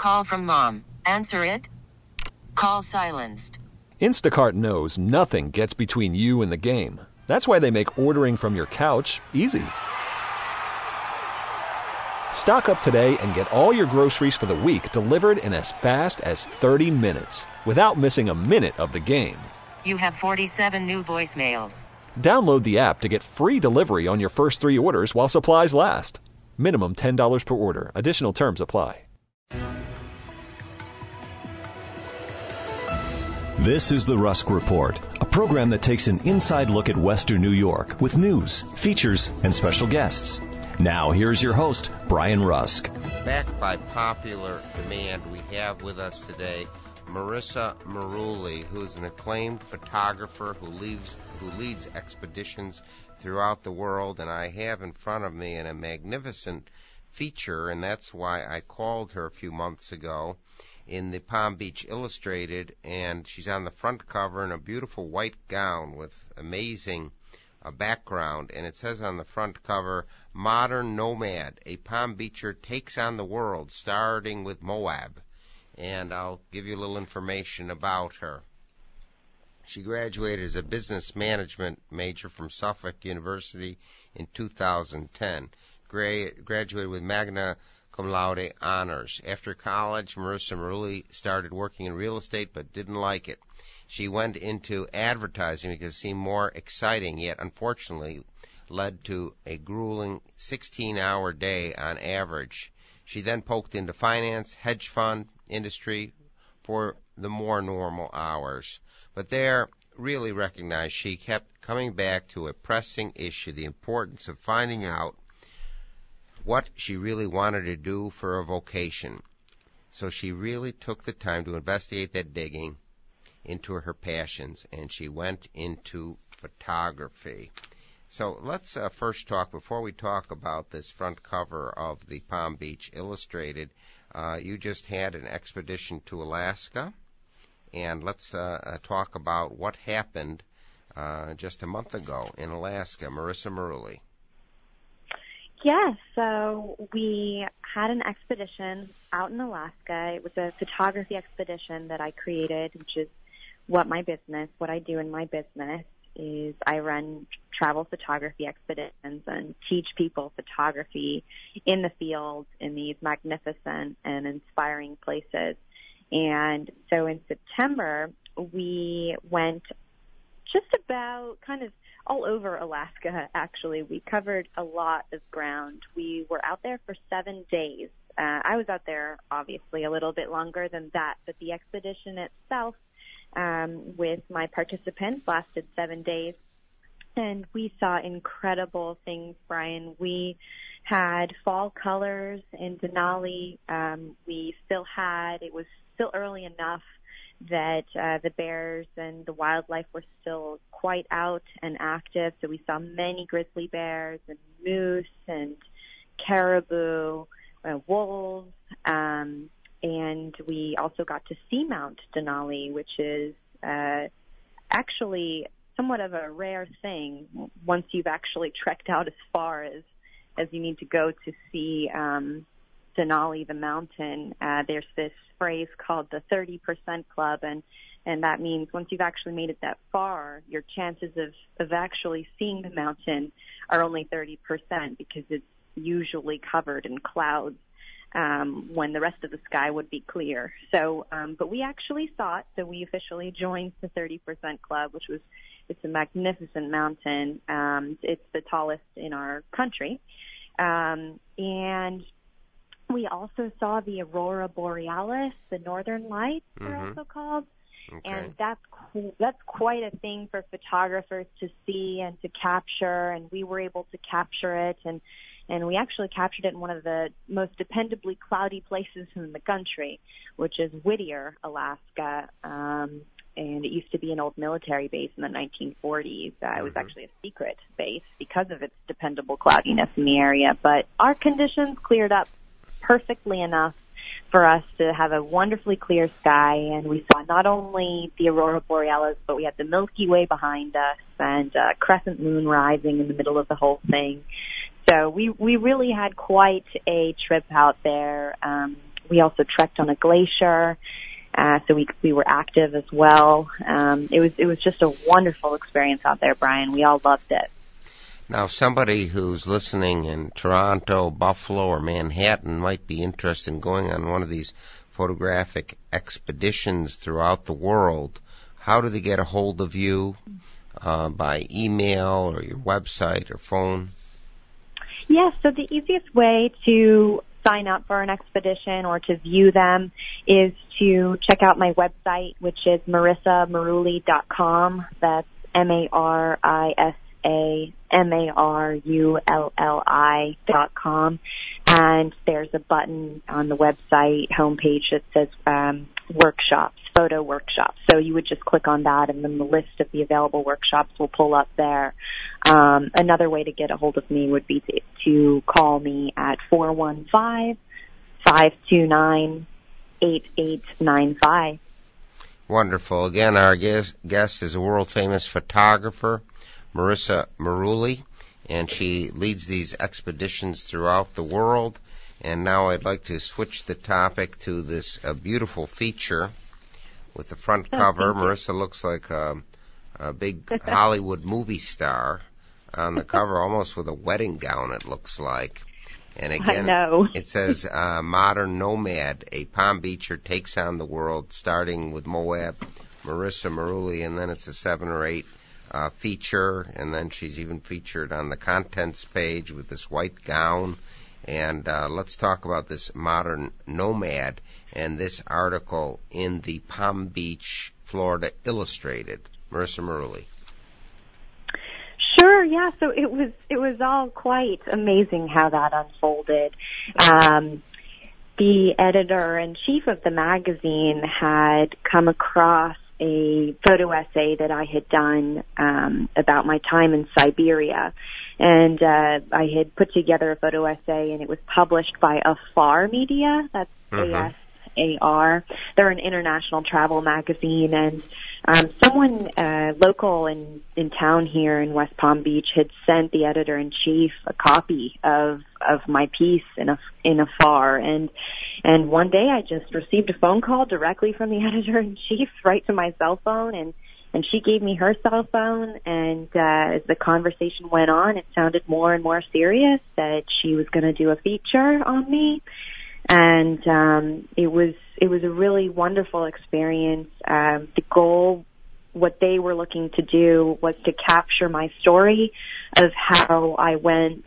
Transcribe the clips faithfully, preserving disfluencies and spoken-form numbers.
Call from mom. Answer it. Call silenced. Instacart knows nothing gets between you and the game. That's why they make ordering from your couch easy. Stock up today and get all your groceries for the week delivered in as fast as thirty minutes without missing a minute of the game. You have forty-seven new voicemails. Download the app to get free delivery on your first three orders while supplies last. Minimum ten dollars per order. Additional terms apply. This is the Rusk Report, a program that takes an inside look at Western New York with news, features, and special guests. Now, here's your host, Brian Rusk. Backed by popular demand, we have with us today Marissa Maruli, who is an acclaimed photographer who leads, who leads expeditions throughout the world. And I have in front of me in a magnificent feature, and that's why I called her a few months ago, in the Palm Beach Illustrated, and she's on the front cover in a beautiful white gown with amazing uh, background, and it says on the front cover, Modern Nomad, a Palm Beacher takes on the world, starting with Moab. And I'll give you a little information about her. She graduated as a business management major from Suffolk University in two thousand ten. Gra- graduated with magna cum laude honors. After college, Marissa Maruli started working in real estate but didn't like it. She went into advertising because it seemed more exciting, yet unfortunately led to a grueling sixteen-hour day on average. She then poked into finance, hedge fund industry for the more normal hours. But there, really recognized she kept coming back to a pressing issue, the importance of finding out what she really wanted to do for a vocation. So she really took the time to investigate that digging into her passions, and she went into photography. So let's uh, first talk, before we talk about this front cover of the Palm Beach Illustrated, uh, you just had an expedition to Alaska, and let's uh, uh, talk about what happened uh, just a month ago in Alaska. Marissa Maruli. Yes, so we had an expedition out in Alaska. It was a photography expedition that I created, which is what my business, what I do in my business is I run travel photography expeditions and teach people photography in the field in these magnificent and inspiring places. And so in September, we went just about kind of all over Alaska, actually. We covered a lot of ground. We were out there for seven days. Uh, I was out there, obviously, a little bit longer than that, but the expedition itself um, with my participants lasted seven days, and we saw incredible things, Brian. We had fall colors in Denali. Um, we still had, it was still early enough that uh, the bears and the wildlife were still quite out and active. So we saw many grizzly bears and moose and caribou, uh, wolves, um, and we also got to seamount Denali, which is uh, actually somewhat of a rare thing once you've actually trekked out as far as, as you need to go to see um, Denali, the mountain. Uh, there's this phrase called the thirty percent club, and, and that means once you've actually made it that far, your chances of, of actually seeing the mountain are only thirty percent because it's usually covered in clouds um, when the rest of the sky would be clear. So, um, but we actually saw it, so we officially joined the thirty percent club, which was, it's a magnificent mountain. Um, it's the tallest in our country. Um, and we also saw the Aurora Borealis, the Northern Lights, mm-hmm. they're also called. Okay. And that's qu- that's quite a thing for photographers to see and to capture, and we were able to capture it, and, and we actually captured it in one of the most dependably cloudy places in the country, which is Whittier, Alaska, um, and it used to be an old military base in the nineteen forties. Uh, mm-hmm. It was actually a secret base because of its dependable cloudiness in the area, but our conditions cleared up perfectly enough for us to have a wonderfully clear sky, and we saw not only the Aurora Borealis, but we had the Milky Way behind us and uh, crescent moon rising in the middle of the whole thing. So we we really had quite a trip out there. Um, we also trekked on a glacier. Uh, so we we were active as well. Um, it was it was just a wonderful experience out there, Brian. We all loved it. Now, somebody who's listening in Toronto, Buffalo, or Manhattan might be interested in going on one of these photographic expeditions throughout the world. How do they get a hold of you? Uh, by email or your website or phone? Yes, so the easiest way to sign up for an expedition or to view them is to check out my website, which is marissa marulli dot com. That's M A R I S A M A R U L L I dot com. And there's a button on the website homepage that says um, workshops, photo workshops. So you would just click on that, and then the list of the available workshops will pull up there. Um, another way to get a hold of me would be to, to call me at four one five, five two nine, eight eight nine five. Wonderful. Again, our guest, guest is a world-famous photographer, Marissa Marulli, and she leads these expeditions throughout the world. And now I'd like to switch the topic to this uh, beautiful feature with the front oh, cover. Marissa looks like a, a big Hollywood movie star on the cover, almost with a wedding gown, it looks like. And again, I know. It says uh, Modern Nomad, a Palm Beacher takes on the world, starting with Moab, Marissa Marulli, and then it's a seven or eight uh, feature, and then she's even featured on the contents page with this white gown. And uh, let's talk about this Modern Nomad and this article in the Palm Beach, Florida Illustrated. Marissa Marulli. Sure, yeah. So it was it was all quite amazing how that unfolded. Um, the editor-in-chief of the magazine had come across a photo essay that I had done um, about my time in Siberia. And uh, I had put together a photo essay, and it was published by Afar Media. That's mm-hmm. A S A R. They're an international travel magazine, and um, someone uh, local in, in town here in West Palm Beach had sent the editor-in-chief a copy of of my piece in a, in Afar. And and one day I just received a phone call directly from the editor-in-chief right to my cell phone, and And she gave me her cell phone, and uh, as the conversation went on, it sounded more and more serious that she was going to do a feature on me. And um, it was it was a really wonderful experience. Um, the goal, what they were looking to do, was to capture my story of how I went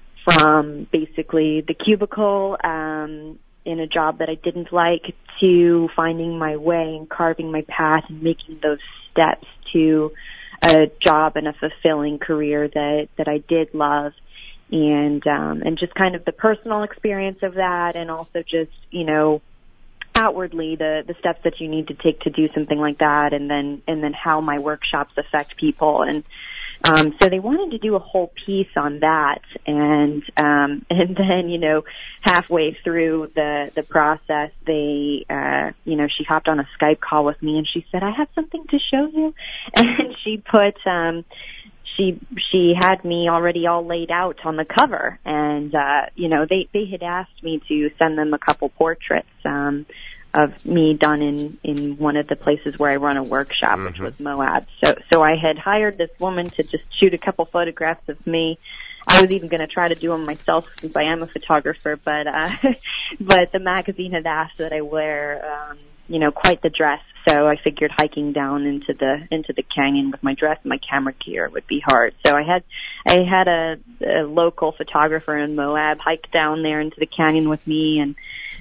from basically the cubicle um, in a job that I didn't like to finding my way and carving my path and making those steps to a job and a fulfilling career that, that I did love. And, um, and just kind of the personal experience of that, and also just, you know, outwardly the, the steps that you need to take to do something like that, and then, and then how my workshops affect people. And, Um, so they wanted to do a whole piece on that, and um, and then, you know, halfway through the the process, they, uh, you know, she hopped on a Skype call with me, and she said, "I have something to show you," and she put, um, she she had me already all laid out on the cover, and uh, you know, they they had asked me to send them a couple portraits. Um, of me done in, in one of the places where I run a workshop, mm-hmm. which was Moab. So, so I had hired this woman to just shoot a couple photographs of me. I was even going to try to do them myself since I am a photographer, but, uh, but the magazine had asked that I wear, um, you know, quite the dress. So I figured hiking down into the, into the canyon with my dress and my camera gear would be hard. So I had, I had a, a local photographer in Moab hike down there into the canyon with me, and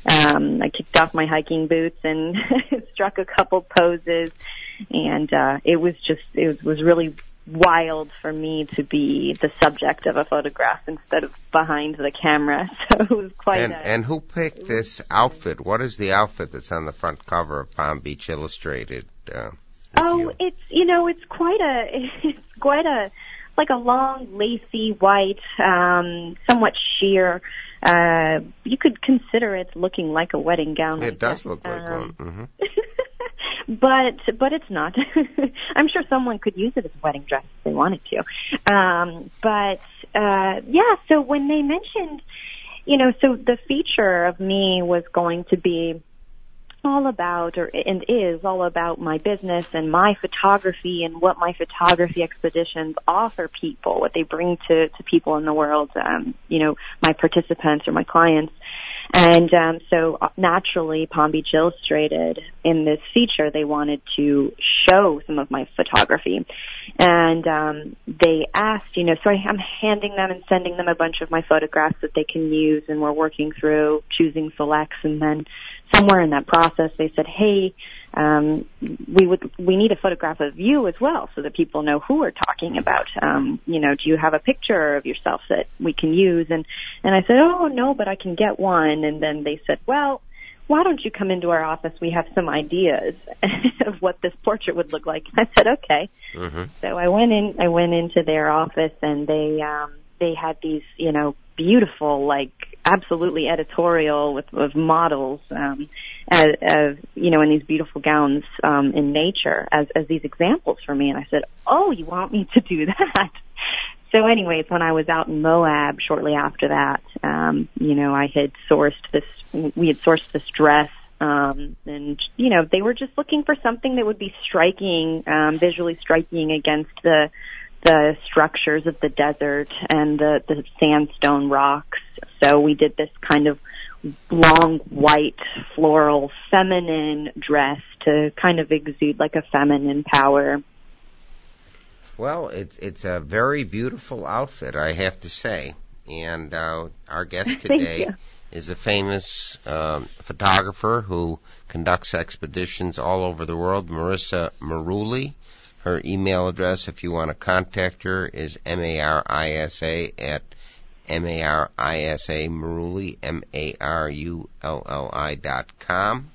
Um, I kicked off my hiking boots and struck a couple poses, and uh, it was just, it was, was really wild for me to be the subject of a photograph instead of behind the camera. So it was quite and, a... And who picked this outfit? What is the outfit that's on the front cover of Palm Beach Illustrated? Uh, oh, you? it's, you know, it's quite a, it's quite a, like a long, lacy, white, um, somewhat sheer. Uh, you could consider it looking like a wedding gown. It does look like um, one. Mm-hmm. but but it's not. I'm sure someone could use it as a wedding dress if they wanted to. Um, but uh, yeah, so when they mentioned, you know, so the feature of me was going to be all about, or and is all about my business and my photography and what my photography expeditions offer people, what they bring to, to people in the world, um, you know, my participants or my clients. And um, so naturally, Palm Beach Illustrated, in this feature, they wanted to show some of my photography. And um, they asked, you know, so I'm handing them and sending them a bunch of my photographs that they can use, and we're working through choosing selects. And then somewhere in that process, they said, hey, um, we would we need a photograph of you as well, so that people know who we're talking about. Um, you know, do you have a picture of yourself that we can use? And and I said, oh no, but I can get one. And then they said, well, why don't you come into our office? We have some ideas of what this portrait would look like. I said, okay. Mm-hmm. So I went in. I went into their office, and they um, they had these, you know, beautiful, like absolutely editorial with, with models, um, as, as, you know, in these beautiful gowns, um, in nature as, as these examples for me. And I said, oh, you want me to do that? So anyways, when I was out in Moab shortly after that, um, you know, I had sourced this, we had sourced this dress, um, and, you know, they were just looking for something that would be striking, um, visually striking against the, the structures of the desert and the, the sandstone rocks. So we did this kind of long, white, floral, feminine dress to kind of exude like a feminine power. Well, it's it's a very beautiful outfit, I have to say. And uh, our guest today is a famous um, photographer who conducts expeditions all over the world, Marissa Marouli. Her email address, if you want to contact her, is M-A-R-I-S-A at M-A-R-I-S-A Marouli, M A R U L L I dot com.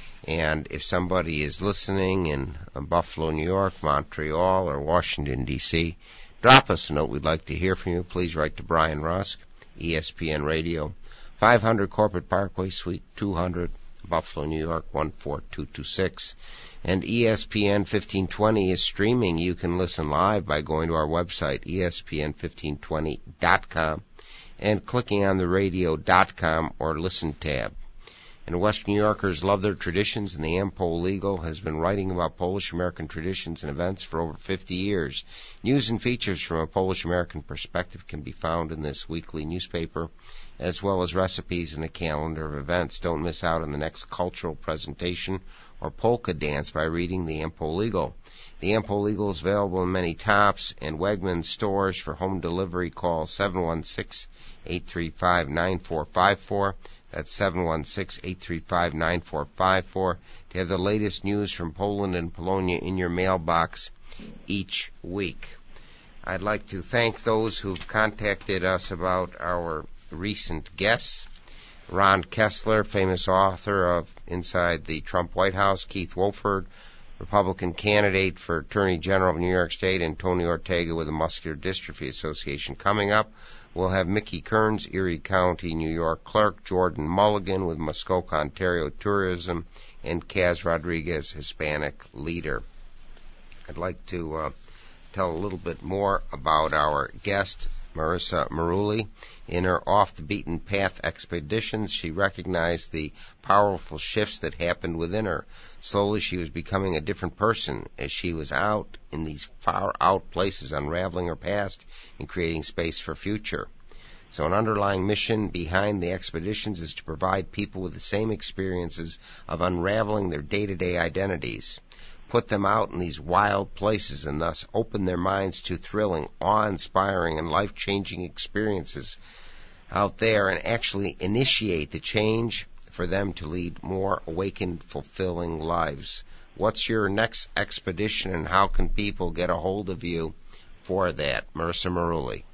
And if somebody is listening in Buffalo, New York, Montreal, or Washington, D C, drop us a note. We'd like to hear from you. Please write to Brian Rusk, E S P N Radio, five hundred Corporate Parkway, Suite two hundred, Buffalo, New York, one four two two six. And E S P N fifteen twenty is streaming. You can listen live by going to our website, E S P N fifteen twenty dot com, and clicking on the radio dot com or listen tab. And West New Yorkers love their traditions, and the AmPol Eagle has been writing about Polish-American traditions and events for over fifty years. News and features from a Polish-American perspective can be found in this weekly newspaper, as well as recipes and a calendar of events. Don't miss out on the next cultural presentation or polka dance by reading the AmPol Eagle. The AmPol Eagle is available in many Tops and Wegmans stores. For home delivery, call seven one six, eight three five, nine four five four. That's seven one six, eight three five, nine four five four to have the latest news from Poland and Polonia in your mailbox each week. I'd like to thank those who've contacted us about our recent guests. Ron Kessler, famous author of Inside the Trump White House, Keith Wofford, Republican candidate for Attorney General of New York State, and Tony Ortega with the Muscular Dystrophy Association. Coming up, we'll have Mickey Kearns, Erie County, New York clerk, Jordan Mulligan with Muskoka, Ontario Tourism, and Kaz Rodriguez, Hispanic leader. I'd like to uh, tell a little bit more about our guest, Marissa Marouli. In her off-the-beaten-path expeditions, she recognized the powerful shifts that happened within her. Slowly, she was becoming a different person as she was out in these far-out places, unraveling her past and creating space for future. So an underlying mission behind the expeditions is to provide people with the same experiences of unraveling their day-to-day identities, put them out in these wild places, and thus open their minds to thrilling, awe-inspiring, and life-changing experiences out there, and actually initiate the change for them to lead more awakened, fulfilling lives. What's your next expedition, and how can people get a hold of you for that? Marissa Marouli.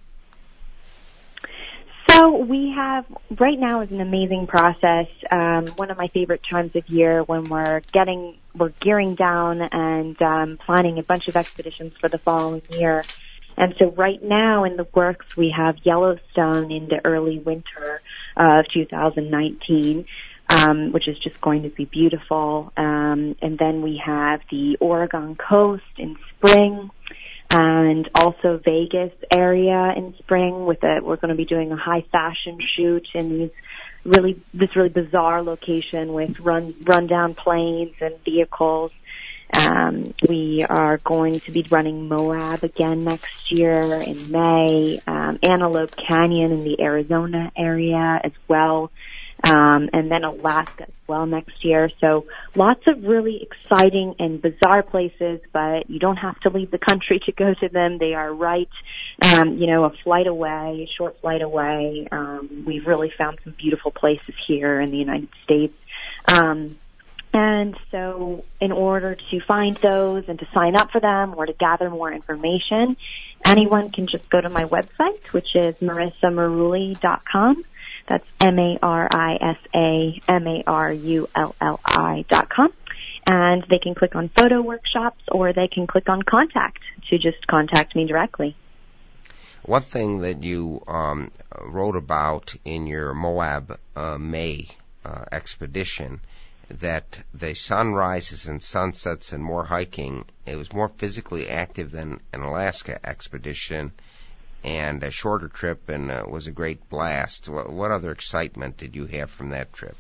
So we have, right now is an amazing process. Um, one of my favorite times of year when we're getting, we're gearing down and um, planning a bunch of expeditions for the following year. And so right now in the works, we have Yellowstone into early winter of two thousand nineteen, um, which is just going to be beautiful. Um, and then we have the Oregon coast in spring. and also Vegas area in spring. With a, we're going to be doing a high fashion shoot in these really this really bizarre location with run rundown planes and vehicles. Um, we are going to be running Moab again next year in May, um, Antelope Canyon in the Arizona area as well, um, and then Alaska as well next year. So lots of really exciting and bizarre places, but you don't have to leave the country to go to them. They are right, um, you know, a flight away, a short flight away. Um, we've really found some beautiful places here in the United States. Um, And so in order to find those and to sign up for them or to gather more information, anyone can just go to my website, which is marissa marulli dot com. That's M A R I S A M A R U L L I dot com. And they can click on photo workshops or they can click on contact to just contact me directly. One thing that you um, wrote about in your Moab uh, May uh, expedition, that the sunrises and sunsets and more hiking, it was more physically active than an Alaska expedition, and a shorter trip, and uh, was a great blast. What, what other excitement did you have from that trip?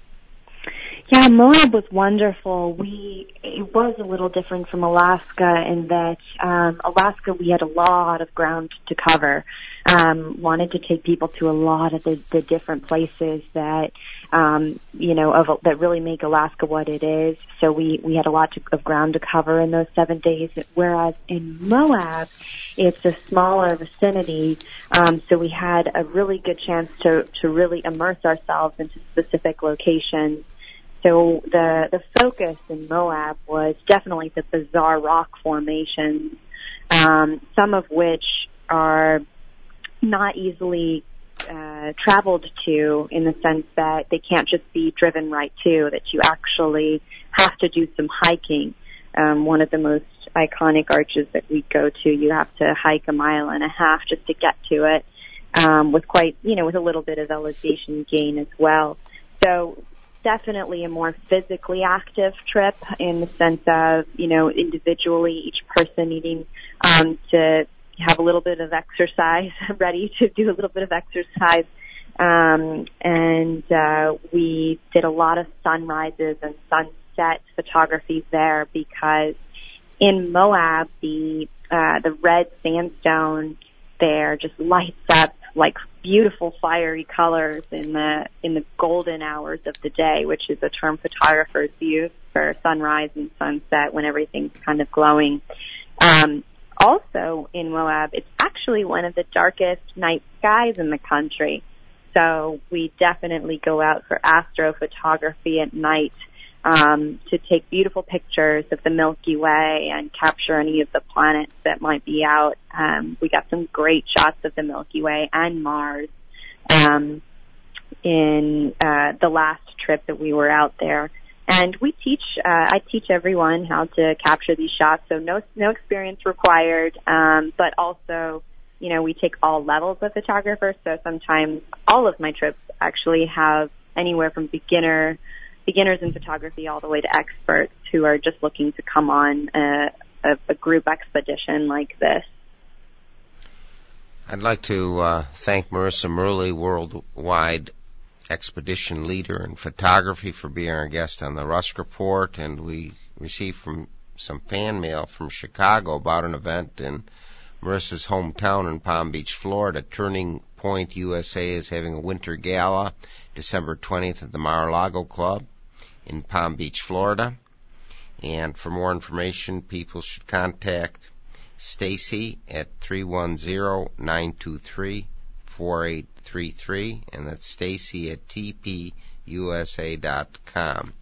Yeah, Moab was wonderful. We it was a little different from Alaska in that um, Alaska we had a lot of ground to cover. Um, wanted to take people to a lot of the, the different places that um, you know of, that really make Alaska what it is. So we we had a lot to, of ground to cover in those seven days. Whereas in Moab, it's a smaller vicinity, um, so we had a really good chance to to really immerse ourselves into specific locations. So the the focus in Moab was definitely the bizarre rock formations, um, some of which are not easily uh, traveled to, in the sense that they can't just be driven right to, that you actually have to do some hiking. Um, one of the most iconic arches that we go to, you have to hike a mile and a half just to get to it, um, with quite, you know, with a little bit of elevation gain as well. So definitely a more physically active trip in the sense of, you know, individually each person needing um, to have a little bit of exercise, ready to do a little bit of exercise. Um, and uh, we did a lot of sunrises and sunset photography there because in Moab, the uh, the red sandstone there just lights up like beautiful fiery colors in the in the golden hours of the day, which is a term photographers use for sunrise and sunset when everything's kind of glowing. Um, also in Moab, it's actually one of the darkest night skies in the country. So we definitely go out for astrophotography at night um, to take beautiful pictures of the Milky Way and capture any of the planets that might be out. Um, we got some great shots of the Milky Way and Mars um, in uh, the last trip that we were out there. And we teach, uh, I teach everyone how to capture these shots, so no, no experience required, um, but also, you know, we take all levels of photographers, so sometimes all of my trips actually have anywhere from beginner, beginners in photography all the way to experts who are just looking to come on a, a, a group expedition like this. I'd like to uh, thank Marissa Marulli, Worldwide Expedition Leader in Photography, for being our guest on the Rusk Report, and we received from some fan mail from Chicago about an event in Marissa's hometown in Palm Beach, Florida. Turning Point U S A is having a winter gala December twentieth at the Mar-a-Lago Club in Palm Beach, Florida. And for more information, people should contact Stacy at three one zero, nine two three, four eight three three, and that's Stacy at T P U S A dot com.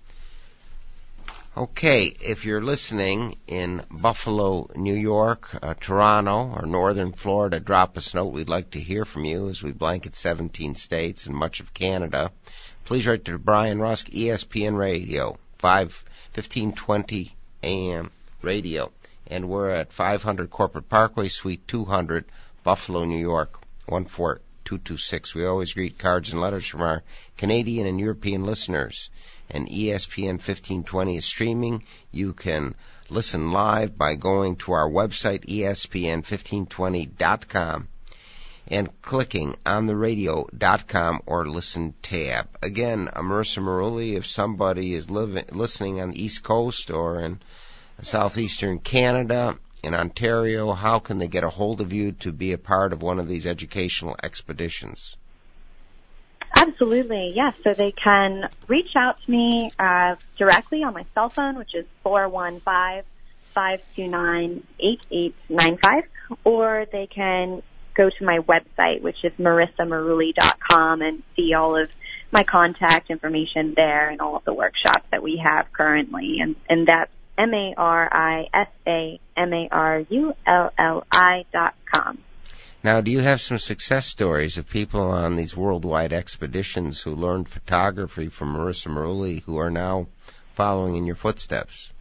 Okay, if you're listening in Buffalo, New York, uh, Toronto, or northern Florida, drop us a note. We'd like to hear from you as we blanket seventeen states and much of Canada. Please write to Brian Rusk, E S P N Radio, fifteen twenty A M radio. And we're at five hundred Corporate Parkway, Suite two hundred, Buffalo, New York, one four two two six. We always read cards and letters from our Canadian and European listeners. And E S P N fifteen twenty is streaming. You can listen live by going to our website, E S P N fifteen twenty dot com, and clicking on the radio dot com or listen tab. Again, Marissa Marouli, if somebody is living, listening on the East Coast or in southeastern Canada, in Ontario, how can they get a hold of you to be a part of one of these educational expeditions? Absolutely, yes. So they can reach out to me uh, directly on my cell phone, which is four one five, five two nine, eight eight nine five, or they can go to my website, which is marissa marouli dot com, and see all of my contact information there and all of the workshops that we have currently. And, and that's M A R I S A M A R U L L I dot com. Now, do you have some success stories of people on these worldwide expeditions who learned photography from Marissa Marouli who are now following in your footsteps?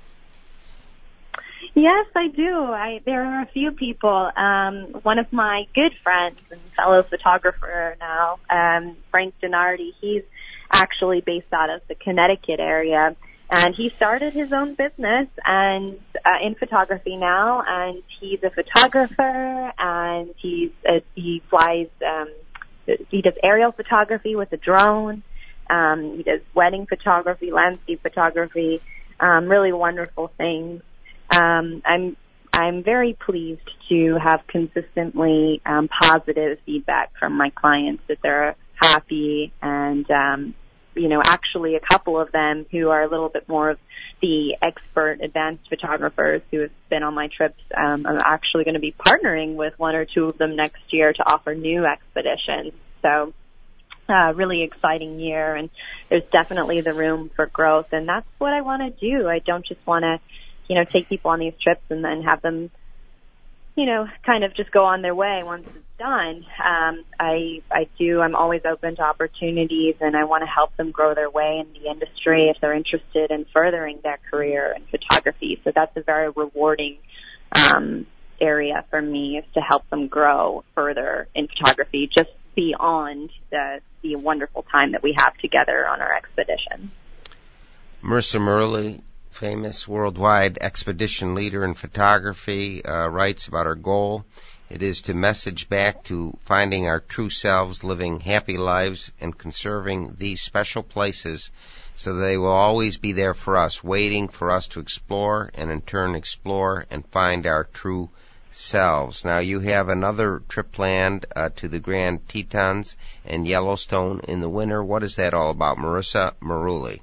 Yes, I do. I, there are a few people. Um, one of my good friends and fellow photographer now, um, Frank Donardi, he's actually based out of the Connecticut area. And he started his own business and uh, in photography now, and he's a photographer, and he's uh, he flies, um, he does aerial photography with a drone. Um, he does wedding photography, landscape photography, um, really wonderful things. Um, I'm I'm very pleased to have consistently um, positive feedback from my clients that they're happy and. Um, you know, actually a couple of them who are a little bit more of the expert advanced photographers who have been on my trips. Um, I'm actually going to be partnering with one or two of them next year to offer new expeditions. So, uh, really exciting year, and there's definitely the room for growth, and that's what I want to do. I don't just want to, you know, take people on these trips and then have them, you know, kind of just go on their way once it's done. Um, I, I do, I'm always open to opportunities, and I want to help them grow their way in the industry if they're interested in furthering their career in photography. So that's a very rewarding, um, area for me, is to help them grow further in photography, just beyond the, the wonderful time that we have together on our expedition. Marissa Marouli, famous worldwide expedition leader in photography, uh, writes about her goal. It is to message back to finding our true selves, living happy lives, and conserving these special places so they will always be there for us, waiting for us to explore and in turn explore and find our true selves. Now, you have another trip planned uh, to the Grand Tetons and Yellowstone in the winter. What is that all about, Marissa Marouli?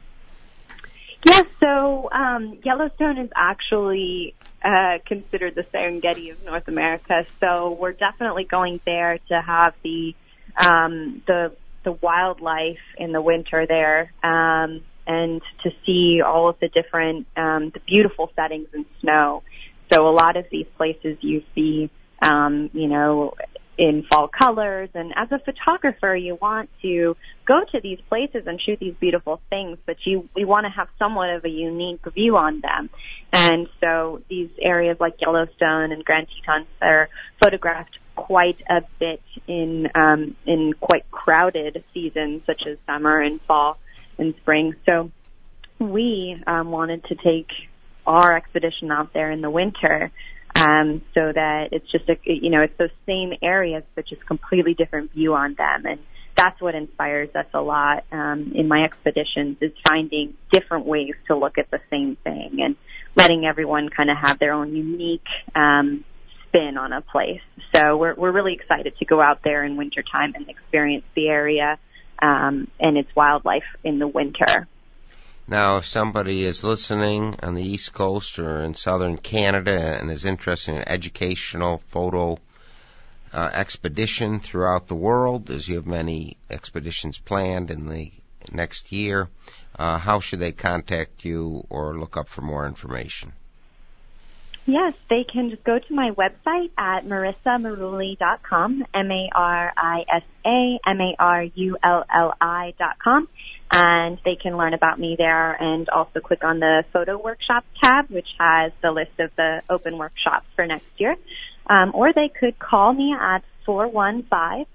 Yes, so um, Yellowstone is actually uh, considered the Serengeti of North America. So we're definitely going there to have the um, the the wildlife in the winter there, um, and to see all of the different um, the beautiful settings in snow. So a lot of these places you see, um, you know, in fall colors. And as a photographer, you want to go to these places and shoot these beautiful things, but you we want to have somewhat of a unique view on them. And so these areas like Yellowstone and Grand Tetons are photographed quite a bit in um, in quite crowded seasons, such as summer and fall and spring. So we um, wanted to take our expedition out there in the winter, um, so that it's just a, you know, it's those same areas, but just completely different view on them. And that's what inspires us a lot um, in my expeditions, is finding different ways to look at the same thing and letting everyone kind of have their own unique um, spin on a place. So we're we're really excited to go out there in wintertime and experience the area um, and its wildlife in the winter. Now, if somebody is listening on the East Coast or in southern Canada and is interested in an educational photo uh, expedition throughout the world, as you have many expeditions planned in the next year, uh, how should they contact you or look up for more information? Yes, they can just go to my website at marissa marouli dot com, M A R I S A M A R U L L I dot com, and they can learn about me there and also click on the photo workshop tab, which has the list of the open workshops for next year. Um, or they could call me at four one five,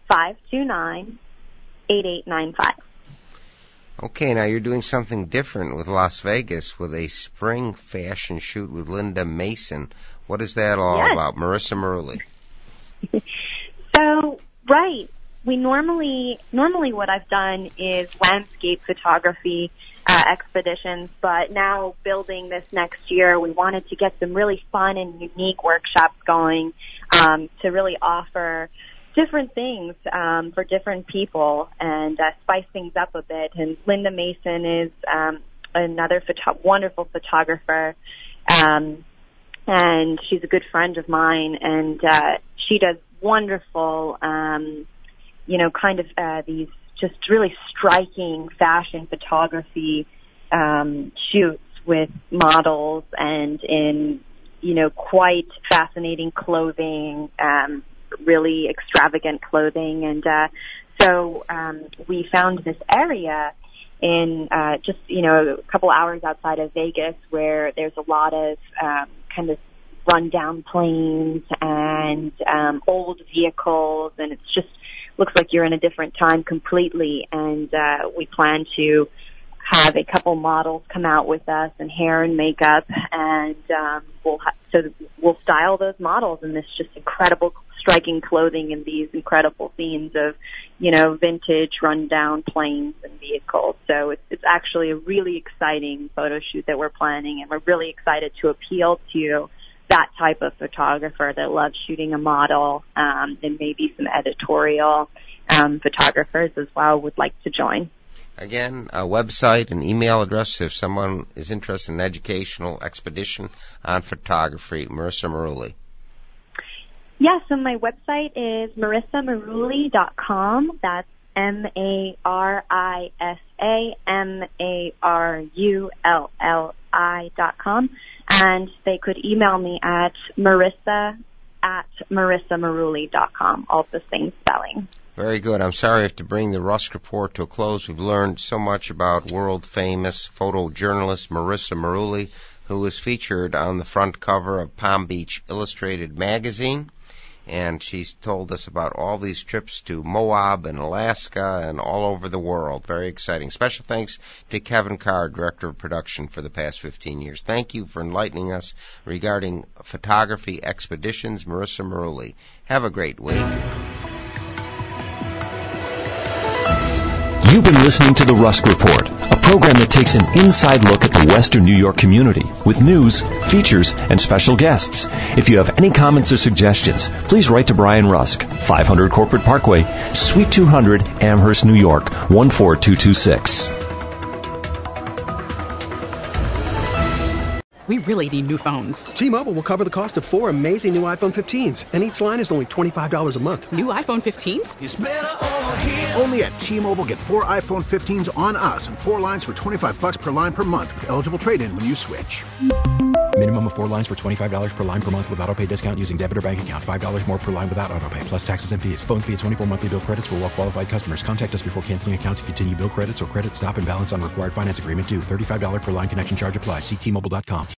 five two nine, eight eight nine five. Okay, now you're doing something different with Las Vegas with a spring fashion shoot with Linda Mason. What is that all yes. about? Marissa Maruli. So, right. We normally, normally what I've done is landscape photography uh, expeditions, but now building this next year, we wanted to get some really fun and unique workshops going um, to really offer different things um, for different people and uh, spice things up a bit. And Linda Mason is um, another photo- wonderful photographer, um, and she's a good friend of mine, and uh, she does wonderful, um, you know, kind of uh, these just really striking fashion photography um, shoots with models and in, you know, quite fascinating clothing, um, really extravagant clothing. And uh, so um, we found this area in uh, just, you know, a couple hours outside of Vegas where there's a lot of um, kind of rundown planes and um, old vehicles, and it's just looks like you're in a different time completely. And uh, we plan to have a couple models come out with us and hair and makeup, and um, we'll ha- so we'll style those models in this just incredible, striking clothing in these incredible scenes of, you know, vintage rundown planes and vehicles. So it's, it's actually a really exciting photo shoot that we're planning, and we're really excited to appeal to that type of photographer that loves shooting a model, um, and maybe some editorial um, photographers as well would like to join. Again, a website, an email address if someone is interested in an educational expedition on photography. Marissa Maruli. Yeah, so my website is marissa maruli dot com. That's M A R I S A M A R U L L I dot com. And they could email me at marissa at marissa maruli dot com, all the same spelling. Very good. I'm sorry I have to bring the Rusk Report to a close. We've learned so much about world-famous photojournalist Marissa Maruli, who was featured on the front cover of Palm Beach Illustrated magazine. And she's told us about all these trips to Moab and Alaska and all over the world. Very exciting. Special thanks to Kevin Carr, Director of Production for the past fifteen years. Thank you for enlightening us regarding photography expeditions, Marissa Maruli. Have a great week. You've been listening to The Rusk Report, a program that takes an inside look at the Western New York community with news, features, and special guests. If you have any comments or suggestions, please write to Brian Rusk, five hundred Corporate Parkway, Suite two hundred, Amherst, New York, one four two two six. We really need new phones. T-Mobile will cover the cost of four amazing new iPhone fifteens, and each line is only twenty-five dollars a month. New iPhone fifteens? It's better over here. Only at T-Mobile, get four iPhone fifteens on us and four lines for twenty-five dollars per line per month with eligible trade-in when you switch. Minimum of four lines for twenty-five dollars per line per month with autopay discount using debit or bank account. five dollars more per line without autopay, plus taxes and fees. Phone fee at twenty-four monthly bill credits for well-qualified customers. Contact us before canceling account to continue bill credits or credit stop and balance on required finance agreement due. thirty-five dollars per line connection charge applies. See T Mobile dot com.